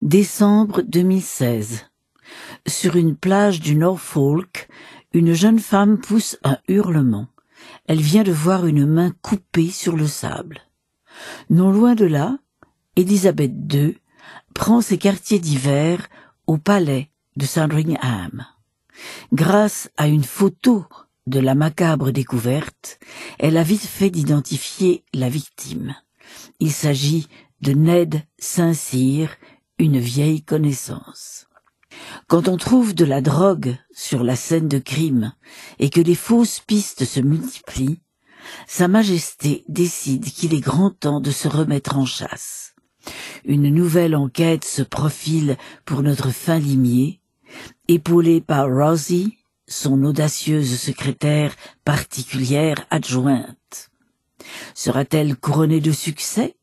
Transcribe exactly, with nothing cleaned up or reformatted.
Décembre deux mille seize. Sur une plage du Norfolk, une jeune femme pousse un hurlement. Elle vient de voir une main coupée sur le sable. Non loin de là, Élisabeth deux prend ses quartiers d'hiver au palais de Sandringham. Grâce à une photo de la macabre découverte, elle a vite fait d'identifier la victime. Il s'agit de Ned Saint-Cyr, une vieille connaissance. Quand on trouve de la drogue sur la scène de crime et que les fausses pistes se multiplient, Sa Majesté décide qu'il est grand temps de se remettre en chasse. Une nouvelle enquête se profile pour notre fin limier, épaulée par Rosie, son audacieuse secrétaire particulière adjointe. Sera-t-elle couronnée de succès